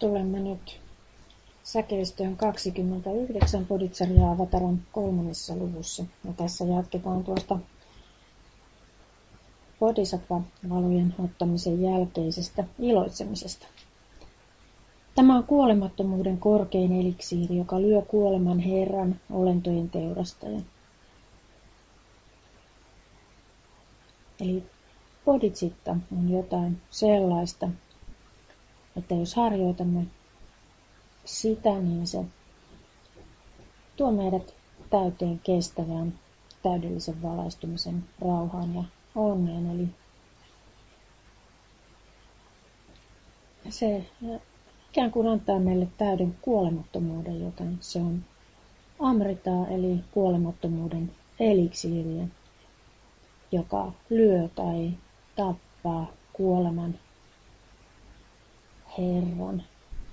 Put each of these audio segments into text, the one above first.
Tulemme nyt säkeistöön 29 Bodhicharya-avataran 3. luvussa. Ja tässä jatketaan tuosta bodhisattva-valojen ottamisen jälkeisestä iloitsemisesta. Tämä on kuolemattomuuden korkein eliksiiri, joka lyö kuoleman Herran, olentojen teurastajan. Eli bodhicitta on jotain sellaista, että jos harjoitamme sitä, niin se tuo meidät täyteen kestävään, täydellisen valaistumisen, rauhaan ja onneen. Eli se ikään kuin antaa meille täyden kuolemattomuuden, joten se on amritaa, eli kuolemattomuuden eliksiiriä, joka lyö tai tappaa kuoleman Herran,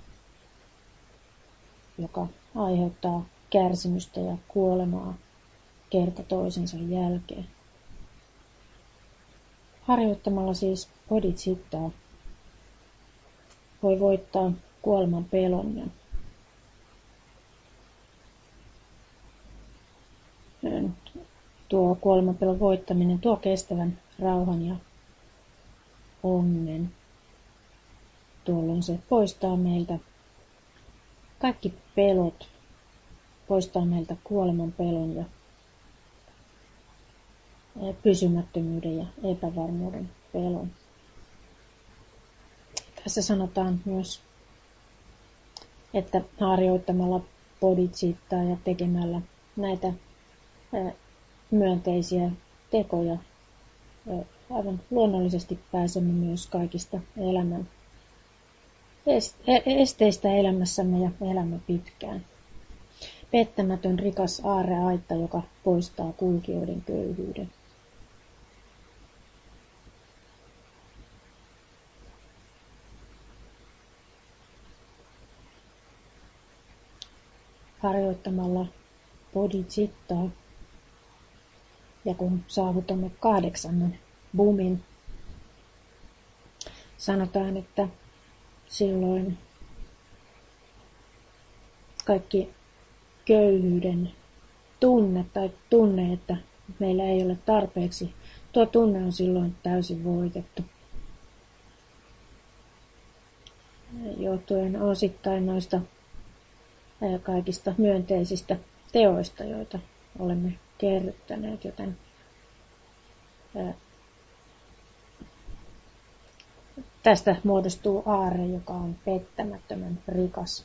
joka aiheuttaa kärsimystä ja kuolemaa kerta toisensa jälkeen. Harjoittamalla siis bodhicittaa voi voittaa kuoleman pelon ja tuo kuoleman pelon voittaminen tuo kestävän rauhan ja onnen. Tuolloin se poistaa meiltä kaikki pelot, poistaa meiltä kuoleman pelon ja pysymättömyyden ja epävarmuuden pelon. Tässä sanotaan myös, että harjoittamalla bodhicittaa ja tekemällä näitä myönteisiä tekoja aivan luonnollisesti pääsemme myös kaikista elämän esteistä elämässämme ja elämme pitkään. Pettämätön rikas aarreaitta, joka poistaa kulkijoiden köyhyyden. Harjoittamalla bodhicittaa ja kun saavutamme 8. bumin, sanotaan, että silloin kaikki köyhyyden tunne tai tunne, että meillä ei ole tarpeeksi, tuo tunne on silloin täysin voitettu. Johtuen osittain noista kaikista myönteisistä teoista, joita olemme kerryttäneet, joten tästä muodostuu aarre, joka on pettämättömän rikas,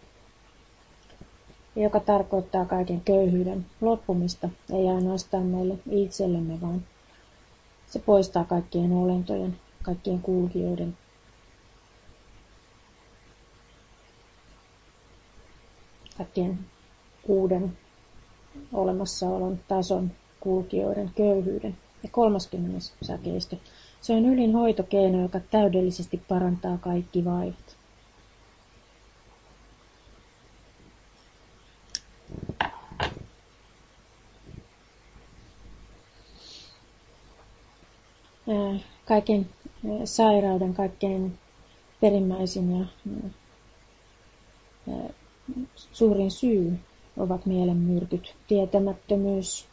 joka tarkoittaa kaiken köyhyyden loppumista, ei ainoastaan meille itsellemme, vaan se poistaa kaikkien olentojen, kaikkien kulkijoiden, kaikkien uuden olemassaolon tason kulkijoiden köyhyyden. Ja 30. säkeistö. Se on ylin hoitokeino, joka täydellisesti parantaa kaikki vaivat. Kaiken sairauden, kaikkein perimmäisin ja suurin syy ovat mielenmyrkyt, tietämättömyys,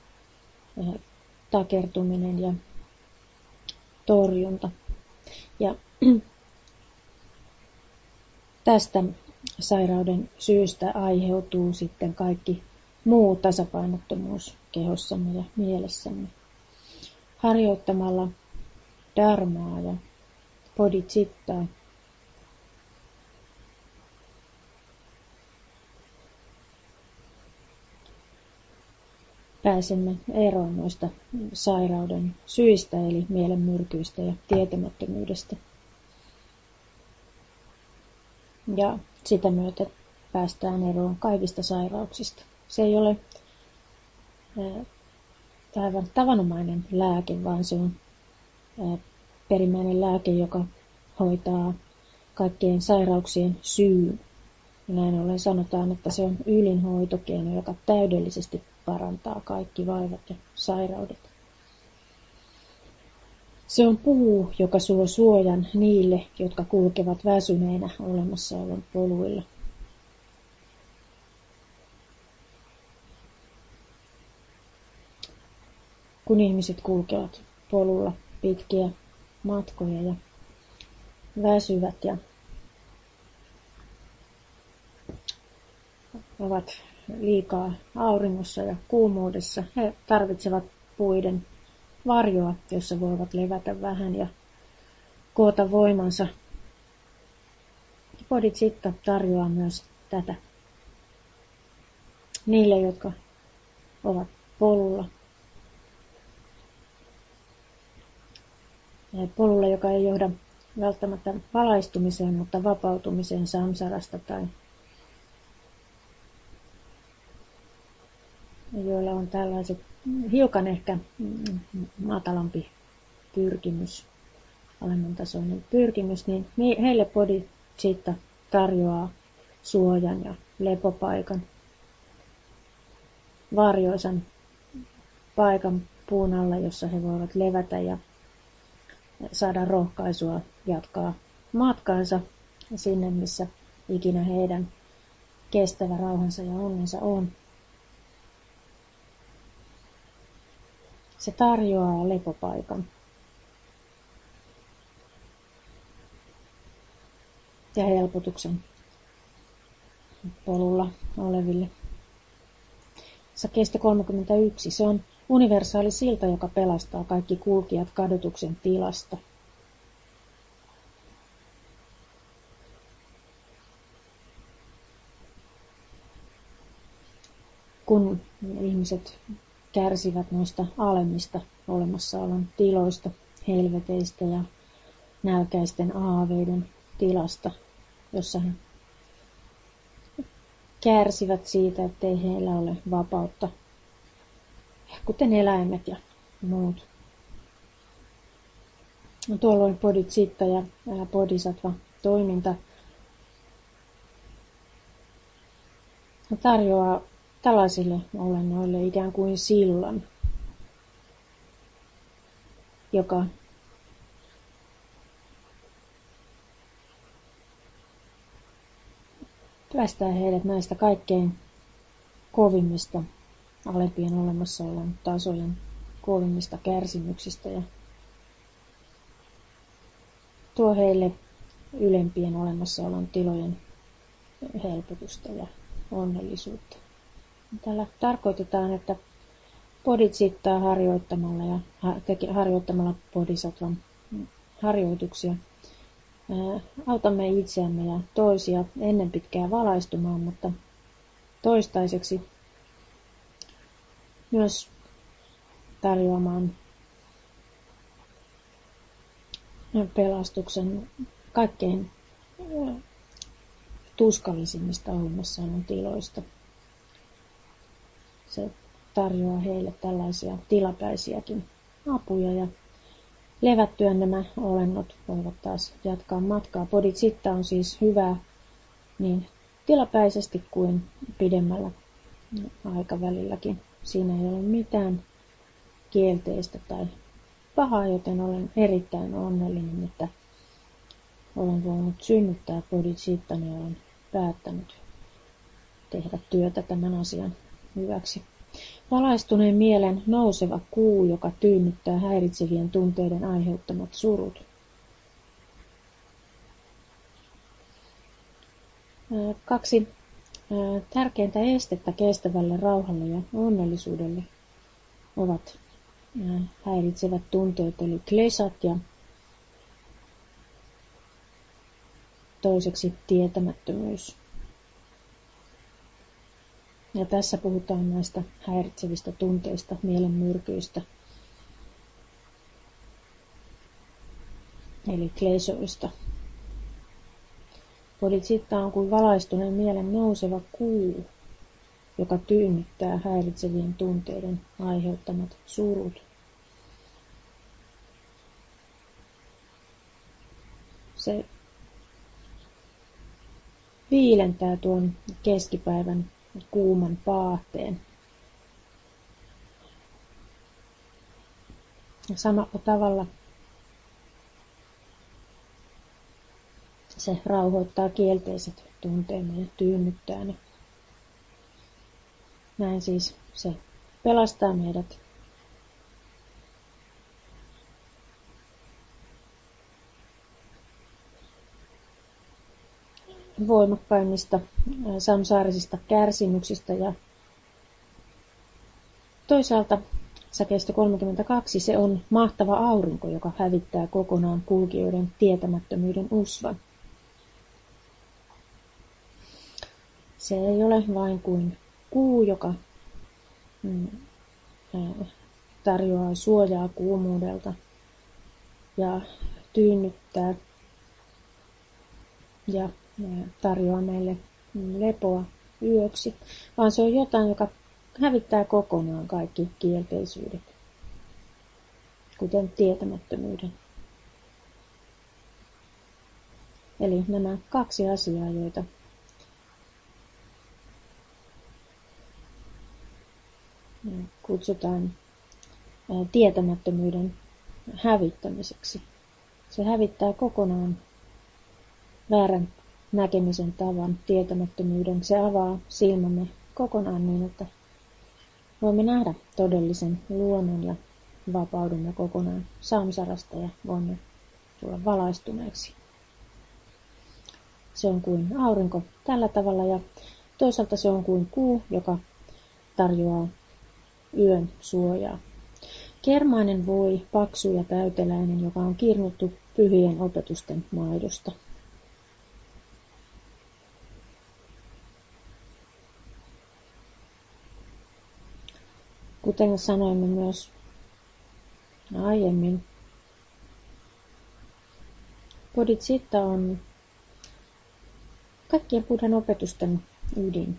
takertuminen ja torjunta. Ja tästä sairauden syystä aiheutuu sitten kaikki muu tasapainottomuus kehossamme ja mielessämme. Harjoittamalla dharmaa ja bodhicittaa pääsemme eroon noista sairauden syistä, eli mielenmyrkyistä ja tietämättömyydestä. Ja sitä myötä päästään eroon kaikista sairauksista. Se ei ole aivan tavanomainen lääke, vaan se on perimmäinen lääke, joka hoitaa kaikkien sairauksien syyn. Ja näin ollen sanotaan, että se on ylin hoitokeino, joka täydellisesti parantaa kaikki vaivat ja sairaudet. Se on puu, joka suo suojan niille, jotka kulkevat väsyneinä olemassaolon poluilla. Kun ihmiset kulkevat polulla pitkiä matkoja ja väsyvät ja ovat liikaa auringossa ja kuumuudessa, he tarvitsevat puiden varjoa, jossa voivat levätä vähän ja koota voimansa. Bodhicitta tarjoaa myös tätä niille, jotka ovat polulla. Polulla, joka ei johda välttämättä valaistumiseen, mutta vapautumiseen samsarasta tai joilla on tällaiset hiukan ehkä matalampi pyrkimys, alemman tasoinen pyrkimys, niin heille bodhicitta tarjoaa suojan ja lepopaikan, varjoisan paikan puun alla, jossa he voivat levätä ja saada rohkaisua jatkaa matkaansa sinne, missä ikinä heidän kestävä rauhansa ja onnensa on. Se tarjoaa lepopaikan ja helpotuksen polulla oleville. Sakeista 31. Se on universaali silta, joka pelastaa kaikki kulkijat kadotuksen tilasta. Kun ihmiset kärsivät noista alemmista olemassaolon tiloista, helveteistä ja nälkäisten aaveiden tilasta, jossa he kärsivät siitä, ettei heillä ole vapautta, kuten eläimet ja muut. Tuolloin bodhicitta ja bodhisattva toiminta tarjoaa tällaisille olennoille ikään kuin sillan, joka päästää heidät näistä kaikkein kovimmista alempien olemassaolon tasojen kovimmista kärsimyksistä ja tuo heille ylempien olemassaolon tilojen helpotusta ja onnellisuutta. Tällä tarkoitetaan, että bodhicittaa harjoittamalla ja harjoittamalla bodhisattvan harjoituksia autamme itseämme ja toisia ennen pitkää valaistumaan, mutta toistaiseksi myös tarjoamaan pelastuksen kaikkein tuskallisimmista olemassaolon tiloista. Se tarjoaa heille tällaisia tilapäisiäkin apuja ja levättyä nämä olennot voivat taas jatkaa matkaa. Bodhicitta on siis hyvää niin tilapäisesti kuin pidemmällä aikavälilläkin. Siinä ei ole mitään kielteistä tai pahaa, joten olen erittäin onnellinen, että olen voinut synnyttää bodhicittani ja olen päättänyt tehdä työtä tämän asian hyväksi. Valaistuneen mielen nouseva kuu, joka tyynnyttää häiritsevien tunteiden aiheuttamat surut. Kaksi tärkeintä estettä kestävälle rauhalle ja onnellisuudelle ovat häiritsevät tunteet, eli klesat ja toiseksi tietämättömyys. Ja tässä puhutaan näistä häiritsevistä tunteista, mielenmyrkyistä, eli klesoista. Bodhicitta on kuin valaistuneen mielen nouseva kuu, joka tyynnyttää häiritsevien tunteiden aiheuttamat surut. Se viilentää tuon keskipäivän kuuman paahteen. Samalla tavalla Se rauhoittaa kielteiset tunteemme ja tyynnyttää ne. Näin siis se pelastaa meidät voimakkaimmista samsaarisista kärsimyksistä ja toisaalta säkeistö 32 se on mahtava aurinko, joka hävittää kokonaan kulkijoiden tietämättömyyden usvan. Se ei ole vain kuin kuu, joka tarjoaa suojaa kuumuudelta ja tyynnyttää ja tarjoaa meille lepoa yöksi, vaan se on jotain, joka hävittää kokonaan kaikki kielteisyydet, kuten tietämättömyyden. Eli nämä kaksi asiaa, joita kutsutaan tietämättömyyden hävittämiseksi. Se hävittää kokonaan väärän näkemisen tavan, tietämättömyyden. Se avaa silmämme kokonaan niin, että voimme nähdä todellisen luonnon ja vapaudemme kokonaan samsarasta ja voimme tulla valaistuneeksi. Se on kuin aurinko tällä tavalla ja toisaalta se on kuin kuu, joka tarjoaa yön suojaa. Kermainen voi, paksu ja täyteläinen, joka on kirnuttu pyhien opetusten maidosta. Kuten sanoimme myös aiemmin, Bodhicitta on kaikkien Buddhan opetusten ydin.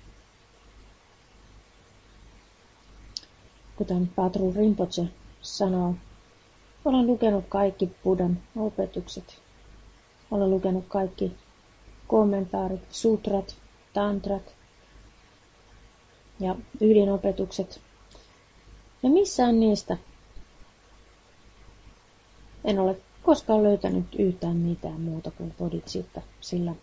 Kuten Patrul Rinpoche sanoo, olen lukenut kaikki Buddhan opetukset. Olen lukenut kaikki kommentaarit, sutrat, tantrat ja ydinopetukset. Ja missään niistä en ole koskaan löytänyt yhtään mitään muuta kuin Bodhicitta, sillä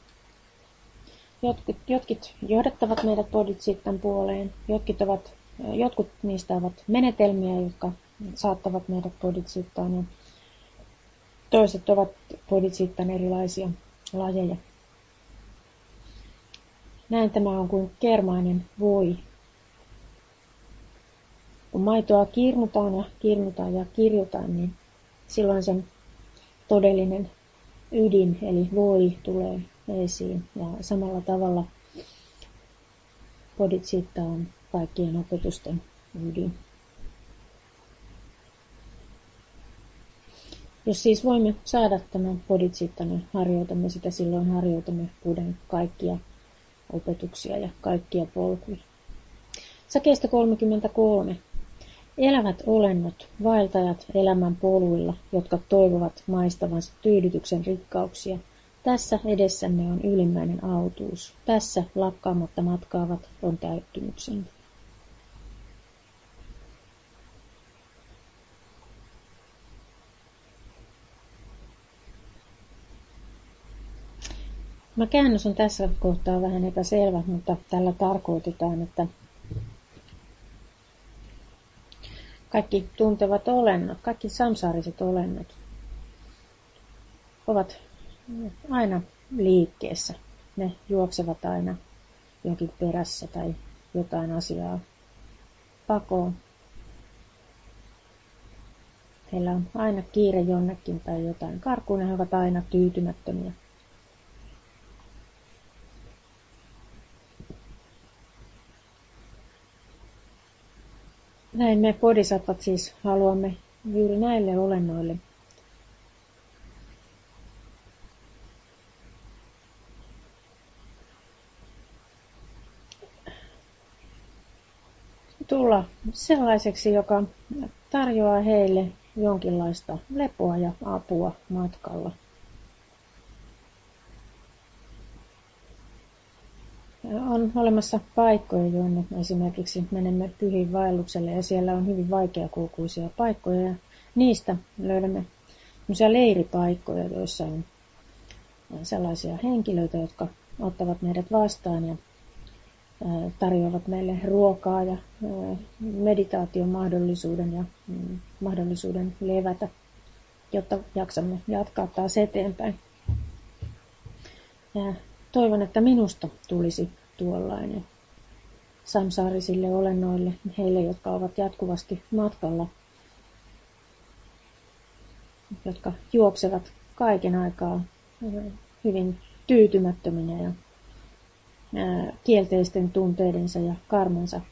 jotkut johdattavat meidät Bodhicittan puoleen, jotkut niistä ovat menetelmiä, jotka saattavat meidät Bodhicittaan ja toiset ovat Bodhicittan erilaisia lajeja. Näin tämä on kuin kermainen voi. Kun maitoa kirnutaan ja kirjutaan, niin silloin sen todellinen ydin eli voi tulee esiin. Ja samalla tavalla Bodhicitta on kaikkien opetusten ydin. Jos siis voimme saada tämän Bodhicittan, niin harjoitamme sitä, silloin harjoitamme Buddhan kaikkia opetuksia ja kaikkia polkuja. Säkeistö 33. Elävät olennot, vaeltajat elämän poluilla, jotka toivovat maistavansa tyydytyksen rikkauksia. Tässä edessämme on ylimmäinen autuus. Tässä lakkaamatta matkaavat on täyttymyksemme. Käännös on tässä kohtaa vähän epäselvä, mutta tällä tarkoitetaan, että kaikki tuntevat olennot, kaikki samsaariset olennot ovat aina liikkeessä. Ne juoksevat aina jonkin perässä tai jotain asiaa pakoon. Heillä on aina kiire jonnekin tai jotain karkuun ja he ovat aina tyytymättömiä. Näin me bodhisatvat siis haluamme juuri näille olennoille tulla sellaiseksi, joka tarjoaa heille jonkinlaista lepoa ja apua matkalla. On olemassa paikkoja, joille esimerkiksi menemme pyhiin vaellukselle ja siellä on hyvin vaikeakulkuisia paikkoja ja niistä löydämme sellaisia leiripaikkoja, joissa on sellaisia henkilöitä, jotka ottavat meidät vastaan ja tarjoavat meille ruokaa ja meditaation mahdollisuuden ja mahdollisuuden levätä, jotta jaksamme jatkaa taas eteenpäin. Ja toivon, että minusta tulisi tuollainen samsaarisille olennoille, heille, jotka ovat jatkuvasti matkalla, jotka juoksevat kaiken aikaa hyvin tyytymättöminä ja kielteisten tunteidensa ja karmansa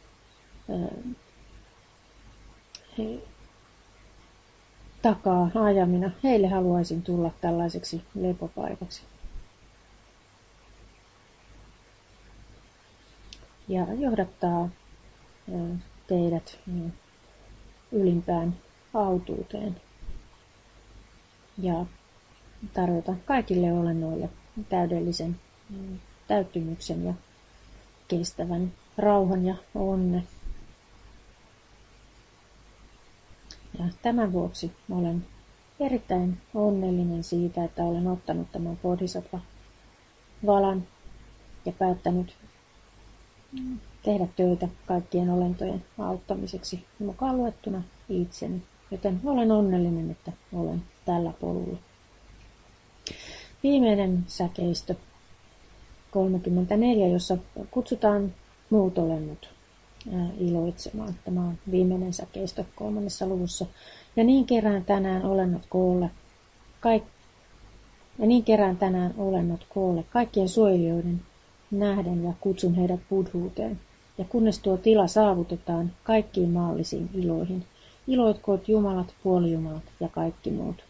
takaa ajamina. Heille haluaisin tulla tällaiseksi lepopaikaksi. Ja johdattaa teidät ylimpään autuuteen ja tarjota kaikille olennoille täydellisen täyttymyksen ja kestävän rauhan ja onnen. Ja tämän vuoksi olen erittäin onnellinen siitä, että olen ottanut tämän Bodhisattva-valan ja päättänyt tehdä töitä kaikkien olentojen auttamiseksi, mukaan luettuna itseni. Joten olen onnellinen, että olen tällä polulla. Viimeinen säkeistö 34, jossa kutsutaan muut olennot iloitsemaan. Tämä on viimeinen säkeistö 3. luvussa. Ja niin kerään tänään olennot koolle kaikkien suojelijoiden nähden ja kutsun heidät buddhuuteen. Ja kunnes tuo tila saavutetaan kaikkiin maallisiin iloihin, iloitkoot jumalat, puolijumalat ja kaikki muut.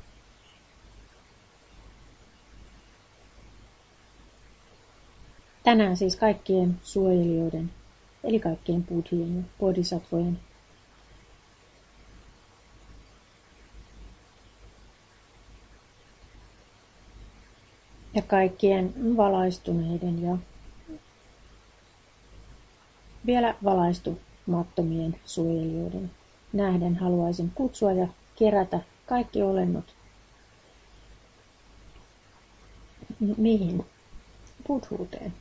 Tänään siis kaikkien suojelijoiden, eli kaikkien buddhien ja bodhisattvojen ja kaikkien valaistuneiden ja vielä valaistumattomien suojelijoiden nähden haluaisin kutsua ja kerätä kaikki olennot. Mihin? Buddhuuteen.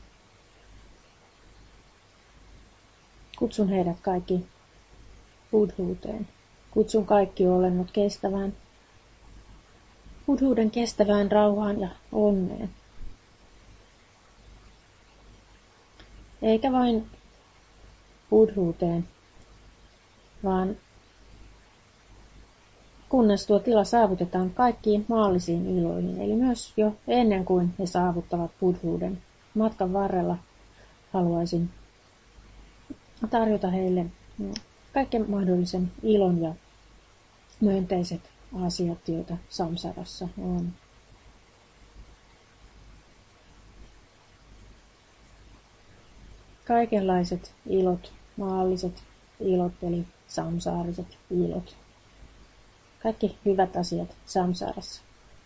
Kutsun heidät kaikki buddhuuteen. Kutsun kaikki olennot kestävään, buddhuuden kestävään rauhaan ja onneen. Eikä vain buddhuuteen, vaan kunnes tuo tila saavutetaan kaikkiin maallisiin iloihin, eli myös jo ennen kuin he saavuttavat buddhuuden. Matkan varrella haluaisin tarjota heille kaiken mahdollisen ilon ja myönteiset asiat, joita samsarassa on. Kaikenlaiset ilot, maalliset ilot eli samsaariset ilot. Kaikki hyvät asiat samsarassa.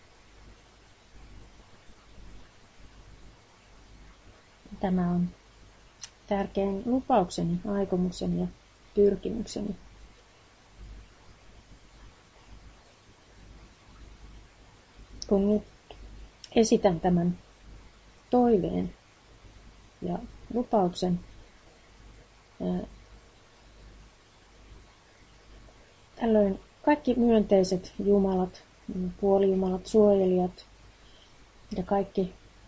Tämä on tärkein lupaukseni, aikomukseni ja pyrkimykseni. Kun nyt esitän tämän toiveen ja lupauksen, tällöin kaikki myönteiset jumalat, puolijumalat, suojelijat ja kaikki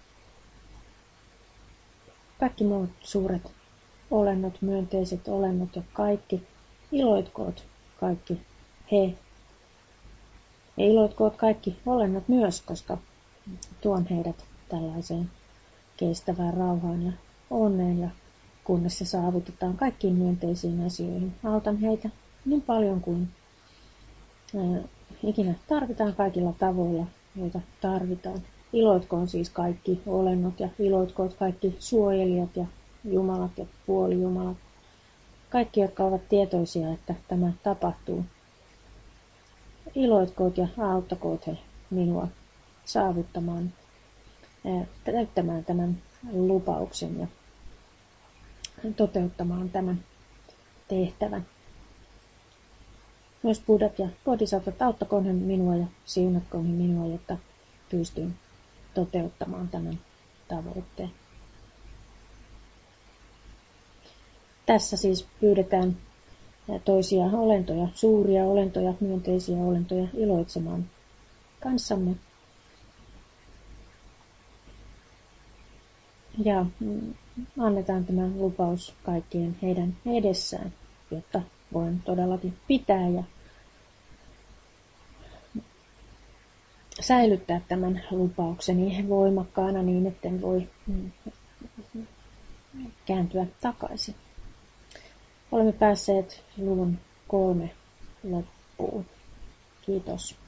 muut suuret olennot, myönteiset olennot ja kaikki iloitkoot kaikki he. Ja iloitkoot kaikki olennot myös, koska tuon heidät tällaiseen kestävään rauhaan ja onneen ja kunnes se saavutetaan kaikkiin myönteisiin asioihin. Autan heitä niin paljon kuin ikinä tarvitaan kaikilla tavoilla, joita tarvitaan. Iloitkoon siis kaikki olennot ja iloitkoot kaikki suojelijat ja jumalat ja puolijumalat. Kaikki, jotka ovat tietoisia, että tämä tapahtuu. Iloitkoot ja auttakoot he minua saavuttamaan, täyttämään tämän lupauksen ja toteuttamaan tämän tehtävän. Myös buddhat ja bodhisatvat, auttakoon he minua ja siunatkoon he minua, jotta pystyn toteuttamaan tämän tavoitteen. Tässä siis pyydetään toisia olentoja, suuria olentoja, myönteisiä olentoja iloitsemaan kanssamme. Ja annetaan tämä lupaus kaikkien heidän edessään, jotta voin todellakin pitää ja säilyttää tämän lupaukseni voimakkaana niin, etten voi kääntyä takaisin. Olemme päässeet luvun 3 loppuun. Kiitos.